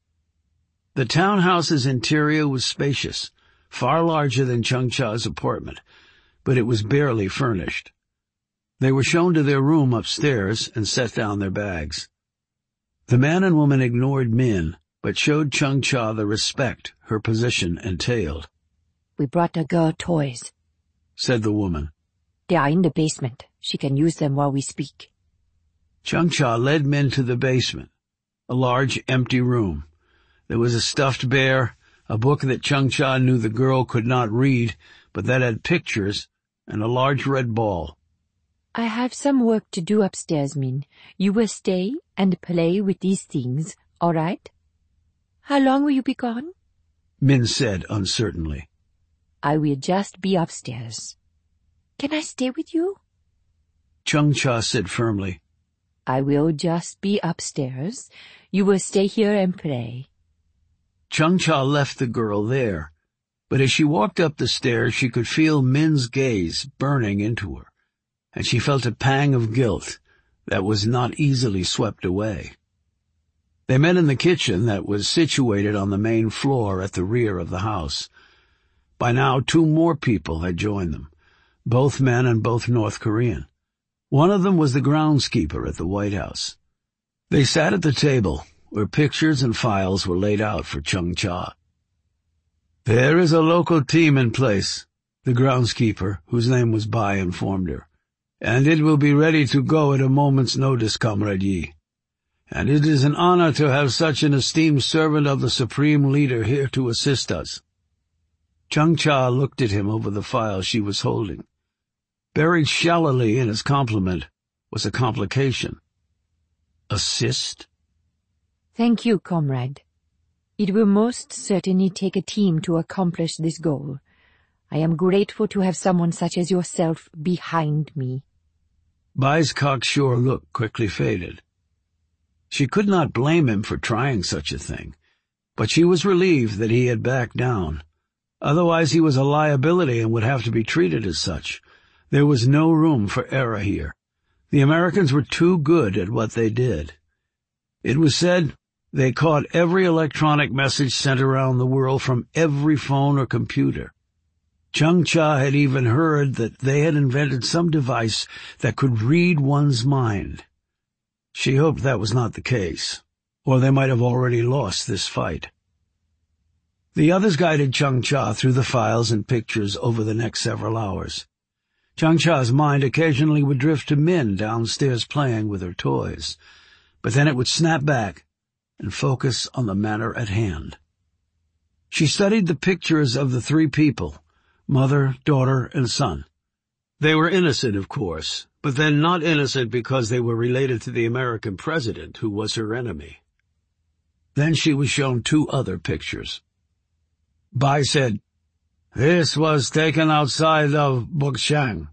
The townhouse's interior was spacious, far larger than Chung Cha's apartment, but it was barely furnished. They were shown to their room upstairs and set down their bags. The man and woman ignored Min, but showed Chung Cha the respect her position entailed. "We brought the girl toys," said the woman. "They are in the basement. She can use them while we speak." Chung Cha led Min to the basement, a large empty room. There was a stuffed bear, a book that Chung Cha knew the girl could not read, but that had pictures, and a large red ball. "I have some work to do upstairs, Min. You will stay and play with these things, all right? How long will you be gone?" Min said uncertainly. "I will just be upstairs. Can I stay with you?" Chung Cha said firmly, I will just be upstairs. You will stay here and pray. Changcha left the girl there, but as she walked up the stairs she could feel Min's gaze burning into her, and she felt a pang of guilt that was not easily swept away. They met in the kitchen that was situated on the main floor at the rear of the house. By now two more people had joined them, both men and both North Korean. One of them was the groundskeeper at the White House. They sat at the table, where pictures and files were laid out for Changcha. "There is a local team in place," the groundskeeper, whose name was Bai, informed her, "and it will be ready to go at a moment's notice, Comrade Yi. And it is an honor to have such an esteemed servant of the Supreme Leader here to assist us." Changcha looked at him over the file she was holding. Buried shallowly in his compliment was a complication. Assist? Thank you, comrade. It will most certainly take a team to accomplish this goal. I am grateful to have someone such as yourself behind me. Bai's cocksure look quickly faded. She could not blame him for trying such a thing, but she was relieved that he had backed down. Otherwise he was a liability and would have to be treated as such. There was no room for error here. The Americans were too good at what they did. It was said they caught every electronic message sent around the world from every phone or computer. Changcha had even heard that they had invented some device that could read one's mind. She hoped that was not the case, or they might have already lost this fight. The others guided Changcha through the files and pictures over the next several hours. Changcha's mind occasionally would drift to Min downstairs playing with her toys, but then it would snap back and focus on the matter at hand. She studied the pictures of the three people, mother, daughter, and son. They were innocent, of course, but then not innocent because they were related to the American president, who was her enemy. Then she was shown two other pictures. Bai said, "This was taken outside of Bukchang."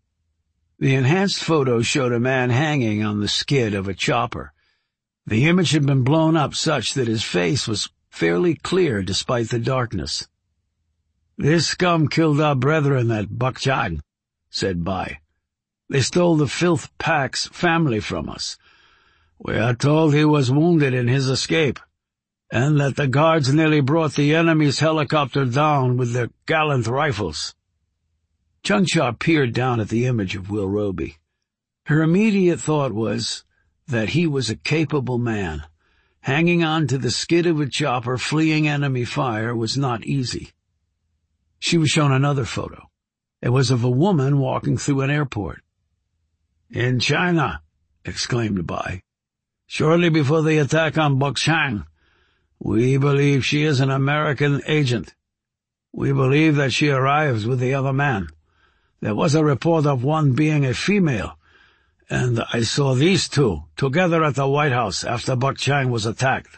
The enhanced photo showed a man hanging on the skid of a chopper. The image had been blown up such that his face was fairly clear despite the darkness. "This scum killed our brethren at Bukchang," said Bai. "They stole the Filth Pack's family from us. We are told he was wounded in his escape, and that the guards nearly brought the enemy's helicopter down with their gallant rifles." Changcha peered down at the image of Will Roby. Her immediate thought was that he was a capable man. Hanging on to the skid of a chopper fleeing enemy fire was not easy. She was shown another photo. It was of a woman walking through an airport. "In China," exclaimed Bai, "shortly before the attack on Bukchang, we believe she is an American agent. We believe that she arrives with the other man. There was a report of one being a female, and I saw these two together at the White House after Bukchang was attacked."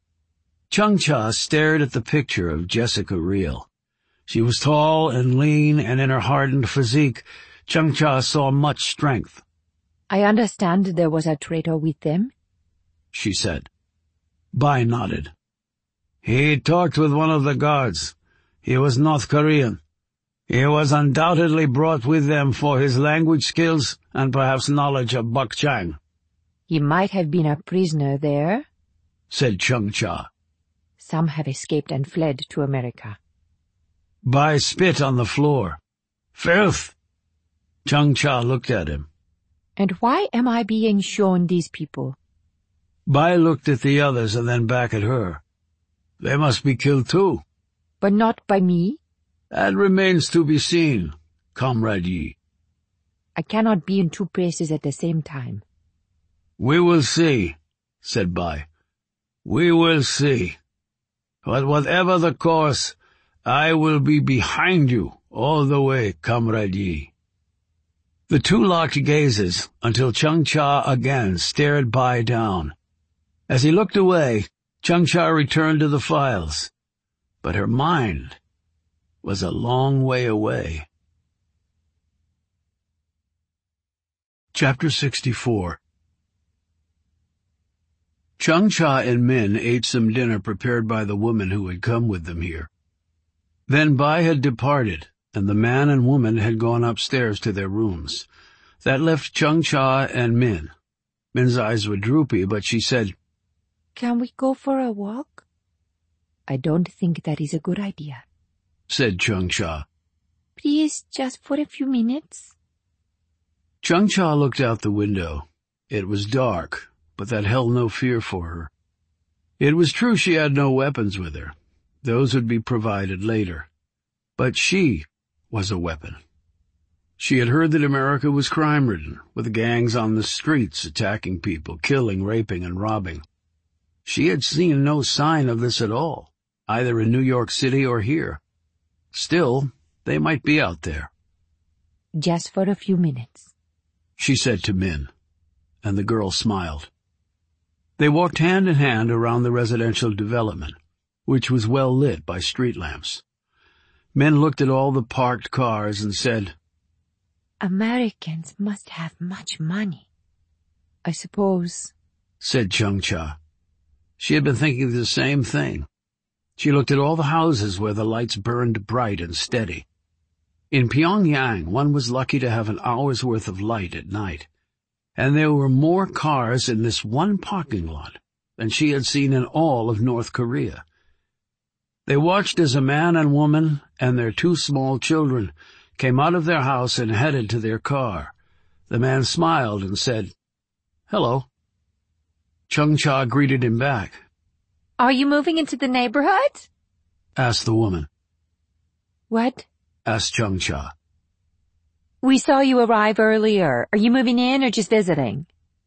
Changcha stared at the picture of Jessica Reel. She was tall and lean, and in her hardened physique, Changcha saw much strength. "I understand there was a traitor with them?" she said. Bai nodded. "He talked with one of the guards. He was North Korean. He was undoubtedly brought with them for his language skills and perhaps knowledge of Bukchang." "He might have been a prisoner there," said Changcha. "Some have escaped and fled to America." Bai spit on the floor. "Filth!" Changcha looked at him. "And why am I being shown these people?" Bai looked at the others and then back at her. "They must be killed too." "But not by me?" "That remains to be seen, Comrade Yi." "I cannot be in two places at the same time." "We will see," said Bai. "We will see. But whatever the course, I will be behind you all the way, Comrade Yi." The two locked gazes until Changcha again stared Bai down. As he looked away, Changcha returned to the files, but her mind was a long way away. Chapter sixty-four. Chung Cha and Min ate some dinner prepared by the woman who had come with them here. Then Bai had departed, and the man and woman had gone upstairs to their rooms. That left Chung Cha and Min. Min's eyes were droopy, but she said, "Can we go for a walk?" "I don't think that is a good idea," said Chung Cha. "Please, just for a few minutes." Chung Cha looked out the window. It was dark, but that held no fear for her. It was true she had no weapons with her. Those would be provided later. But she was a weapon. She had heard that America was crime-ridden, with gangs on the streets attacking people, killing, raping, and robbing. She had seen no sign of this at all, either in New York City or here. Still, they might be out there. "Just for a few minutes," she said to Min, and the girl smiled. They walked hand in hand around the residential development, which was well lit by street lamps. Min looked at all the parked cars and said, "Americans must have much money." "I suppose," said Chung Cha. She had been thinking the same thing. She looked at all the houses where the lights burned bright and steady. In Pyongyang, one was lucky to have an hour's worth of light at night, and there were more cars in this one parking lot than she had seen in all of North Korea. They watched as a man and woman and their two small children came out of their house and headed to their car. The man smiled and said, "Hello." Chung Cha greeted him back. "Are you moving into the neighborhood?" asked the woman. "What?" asked Chung Cha. "We saw you arrive earlier. Are you moving in or just visiting?"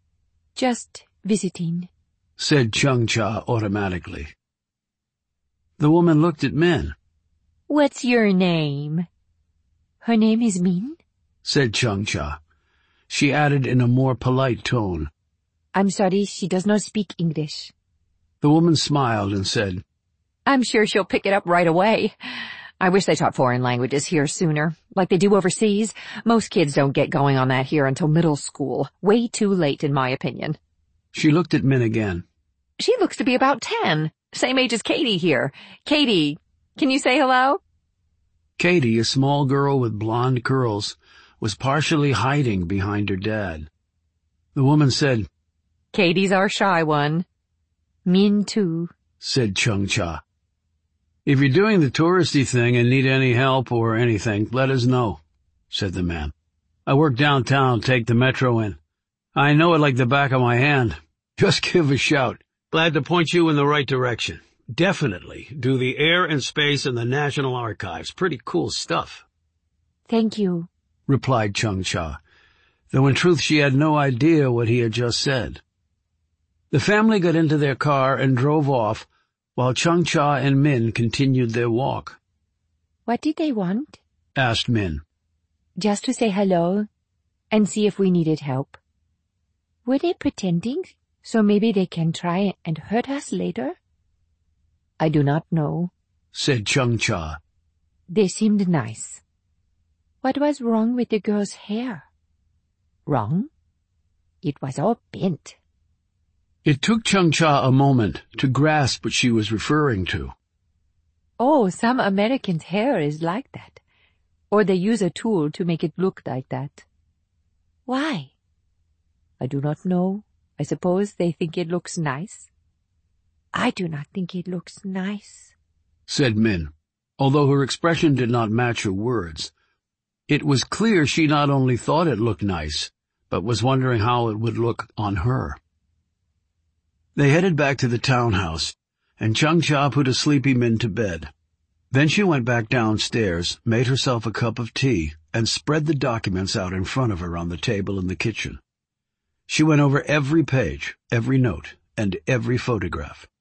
"Just visiting," said Chung Cha automatically. The woman looked at Min. "What's your name?" "Her name is Min," said Chung Cha. She added in a more polite tone, "I'm sorry, she does not speak English." The woman smiled and said, "I'm sure she'll pick it up right away. I wish they taught foreign languages here sooner, like they do overseas. Most kids don't get going on that here until middle school. Way too late, in my opinion." She looked at Min again. "She looks to be about ten, same age as Katie here. Katie, can you say hello?" Katie, a small girl with blonde curls, was partially hiding behind her dad. The woman said, "Katie's our shy one." "Min too," said Chung Cha. "If you're doing the touristy thing and need any help or anything, let us know," said the man. "I work downtown, take the metro in. I know it like the back of my hand. Just give a shout. Glad to point you in the right direction. Definitely do the Air and Space and the National Archives. Pretty cool stuff." "Thank you," replied Chung Cha, though in truth she had no idea what he had just said. The family got into their car and drove off, while Chung Cha and Min continued their walk. "What did they want?" asked Min. "Just to say hello and see if we needed help." "Were they pretending, so maybe they can try and hurt us later?" "I do not know," said Chung Cha. "They seemed nice." "What was wrong with the girl's hair?" "Wrong? It was all bent." It took Chung Cha a moment to grasp what she was referring to. "Oh, some Americans' hair is like that. Or they use a tool to make it look like that." "Why?" "I do not know. I suppose they think it looks nice." "I do not think it looks nice," said Min, although her expression did not match her words. It was clear she not only thought it looked nice, but was wondering how it would look on her. They headed back to the townhouse, and Chung Cha put a sleepy Min to bed. Then she went back downstairs, made herself a cup of tea, and spread the documents out in front of her on the table in the kitchen. She went over every page, every note, and every photograph.